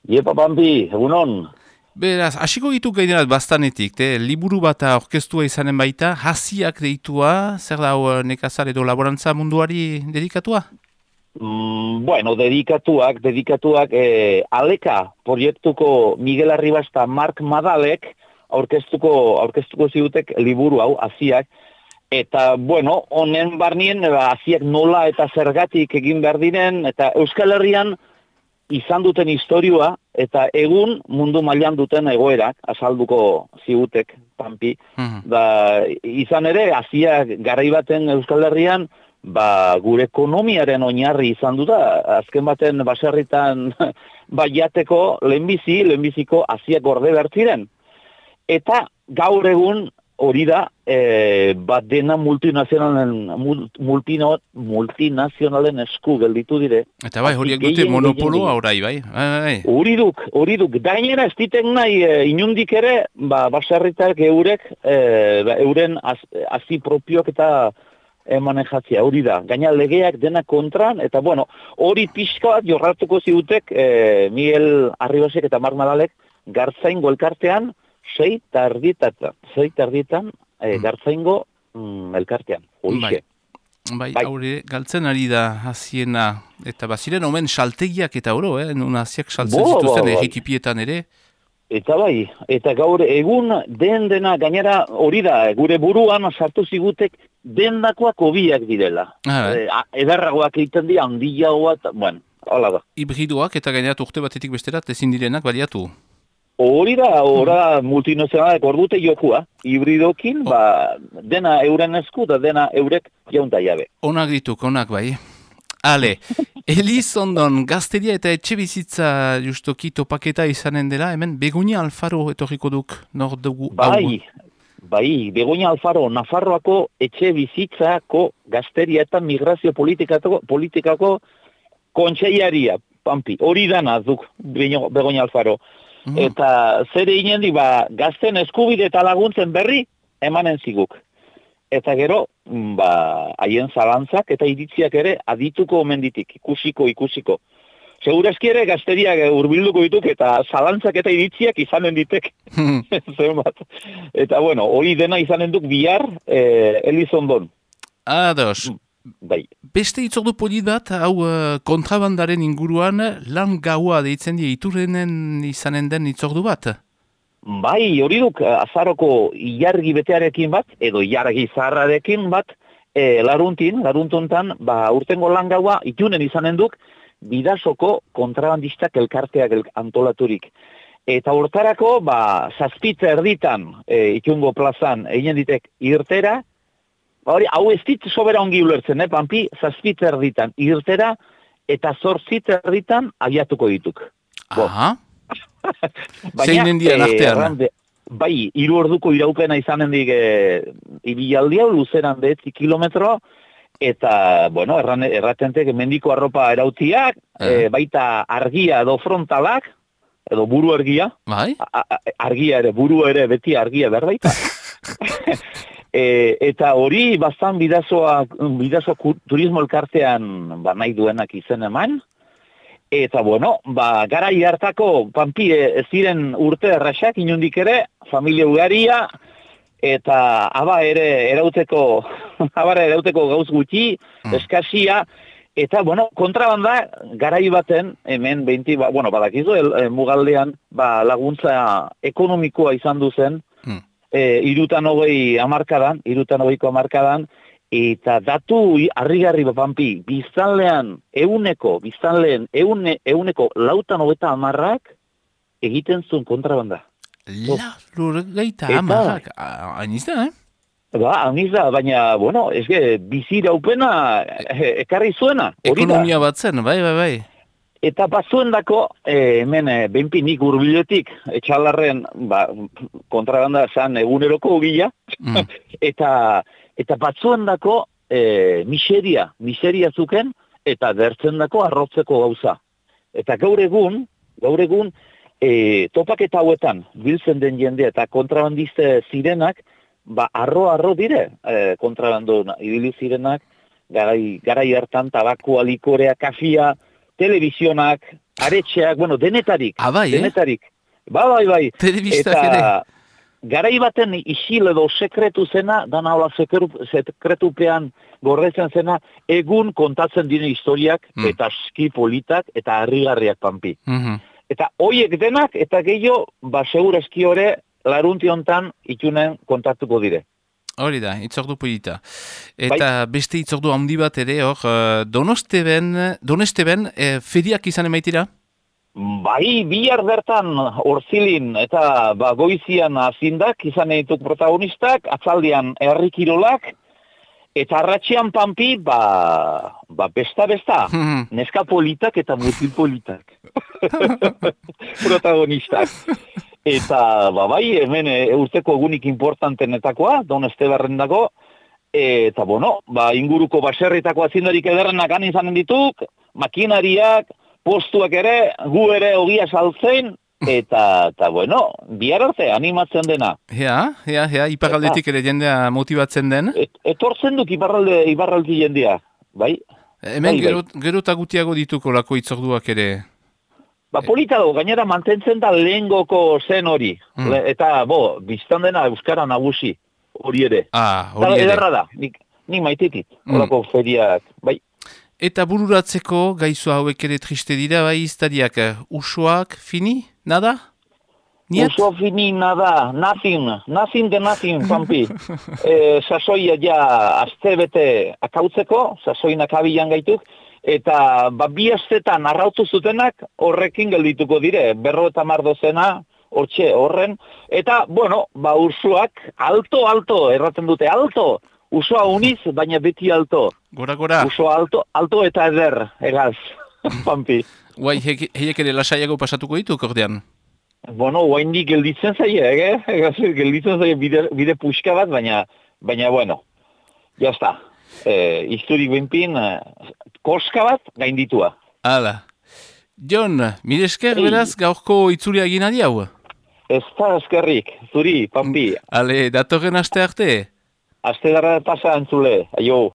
Iepa Pampi, egunon. Beraz, hasiko gitu gainerat bastanetik, liburu bat aurkeztua izanen baita, hasiak deitua, zer da nekazal edo laborantza munduari dedikatua? Bueno, dedikatuak, Aleka proiektuko Miguel Arribas eta Mark Madalek aurkeztuko ziutek liburu hau, hasiak. Eta, bueno, honen barnien, hasiak nola eta zergatik egin behar diren, eta Euskal Herrian izan duten historioa, eta egun mundu mailan duten egoerak, azalduko ziutek, Pampi. Izan ere, hasiak garai baten Euskal Herrian, gure ekonomiaren oinarri izan du da, azken baten baserritan jateko lehenbiziko hasiak gorde bertziren. Eta gaur egun hori da, dena multinazionalen esku gelditu dire. Eta bai, horiek dute monopoloa orai, bai? Hori duk. Gainera ez ditek nahi, inundik ere, baserritak euren hazi propioak eta manejatzea, hori da. Gaina legeak dena kontran, eta bueno, hori pixka bat jorratuko ziutek Miguel Arribasek eta Mark Madalek Gartzaingo elkartean 6:30 Gartzaingo elkartean. Bai, haure galtzen ari da hasiena, eta baziren omen saltegiak eta oro, nun hasiak saltzen zituzten egitipietan ere. Eta bai, eta gaur egun dena gainera hori da, gure buruan sartu zigutek dendakoak hobiak direla. Ederragoak egiten dira, handiagoak, bueno, hola da. Hibridoak eta gainerat urte batetik besterat ezin direnak baliatu. Hori da, multinazionalek ordute jokua, hibridokin, dena euren esku da dena eurek jaunta jabe. Onak dituk, onak bai. Ale, Elizondon gazteria eta etxe bizitza justoki topaketa izanen dela, hemen Begoña Alfaro etorriko duk, nor dugu hau. Bai, Begoña Alfaro, Nafarroako etxe bizitzako gazteria eta migrazio politikako kontseilaria, Pampi, hori dana duk Begoña Alfaro. Eta zer egin di, gazten eskubide eta laguntzen berri emanen ziguk. Eta gero, haien zalantzak eta iritziak ere adituko omenditik, ikusiko. Segurazki ere gazteriak hurbilduko dituk eta zalantzak eta iritziak izanen ditek. Eta bueno, hori dena izanen duk bihar Elizondon. Ados. Bai. Beste itzordu polit bat, hau kontrabandaren inguruan lan gaua deitzen die Iturrenen izanen den itzordu bat? Bai, hori duk, azaroko ilargi betearekin bat, edo ilargi zaharrarekin bat, laruntontan, urtengo lan gaua Itunen izanen duk, Bidasoko kontrabandistak elkarteak antolaturik. Eta hortarako, 7:30 Itungo plazan egin ditek irtera, hau ez dit sobera ongi ulertzen, Pampi, 7:30 irtera, eta 8:30 abiatuko dituk. Aha. Zeinen dian artean? Bai, 3 orduko iraupena izanen dik ibilaldi hau, luzeran 9 kilometro, eta, bueno, erratentek mendiko arropa erautiak, baita argia edo frontalak, edo buru argia. Bai? Argia ere, buru ere, beti argia berbaita. Eta hori bastan bidazoa turismo elkartean nahi duenak izen eman. Eta bueno, garai hartako Pampi ez ziren urte erraxak inundik ere, familia ugaria, eta ere erauteko gauz gutxi, eskasia, eta bueno, kontrabanda garai baten, hemen badakizu, mugaldean laguntza ekonomikoa izan duzen, 20 hamarkadan, eta datu harrigarri Pampi, biztanleen 90 egiten zuen kontrabanda. Lurgeita hamarrak, hainizda, Hainizda, baina, bueno, bizira upena ekarri zuena. Ekonomia bat zen, bai. Eta batzuen dako, hemen, benpinik urbiletik, etxalarren, kontrabanda zan eguneroko gila, eta batzuen dako, miseria zuken, eta dertzen dako arrotzeko gauza. Eta gaur egun, topaketa hauetan, biltzen den jende, eta kontrabandiste zirenak, arro dire, kontrabando ibili zirenak, garai hartan, tabakoa, likorea, kafia, telebizionak, aretxeak, bueno, denetarik. Bai, denetarik. Bai. Telebistak eta, ere. garai baten isil edo sekretu zena, dana hola sekretupean gordetzen zena, egun kontatzen diren historiak, eta aski politak, eta harrigarriak pampi. Eta hoiek denak, eta gehiago, segurazki hori, larunti hontan itunen kontatuko dire. Hori da, itzordu polita. Eta beste itzordu handi bat ere, hor, Donesteben, feriak izan emaitira? Bai, bihar bertan orzilin eta goizian azindak izan dituk protagonistak, atzaldian herri kirolak, eta arratxean pampi, besta, neska politak eta mutil politak. Protagonistak. Eta, bai, hemen urteko egunik importantenetakoa, Donesteberren dago, eta, inguruko baserritako azindarik ederrenak han izanen dituk, makinariak, postuak ere, gu ere ogia saltzen, eta bihar arte animatzen dena. Iparraldetik ere jendea motibatzen den? Etortzen duk iparraldi jendea, bai? Hemen gero eta gutiago dituko lako itzorduak ere? Polita dago, gainera mantentzen da lehengoko zen hori. Eta, biztan dena euskara nagusi, hori ere. Hori ere. Ederra da, nik maitetit, horako feriak, bai. Eta bururatzeko gaizo hauek ere triste dira, bai, iztariak, usoak fini, nada? Niet? Uso fini, nada, nothing, pampi. Sasoia ja azte bete akautzeko, sasoinak abilan gaituk, eta bi astetan arrautu zutenak horrekin geldituko dire, 50 dozena, horren, eta, usoak, alto, erraten dute, alto, usoa uniz, baina beti alto. Gora. Usoa alto eta eder, egaz, pampi. Guai, heiek ere lasaiago pasatuko ditu, kordean? Guaindik gelditzen zaie, gelditzen zaie bide puxka bat, baina, jazta. Historik benpin, koska bat gainditua. Hala. Jon, mire esker beraz gaurko itzulia egin adi hau? Ez da eskerrik, zuri, pampi. Ale, datorren aste arte? Aste dara pasa antzule, aio.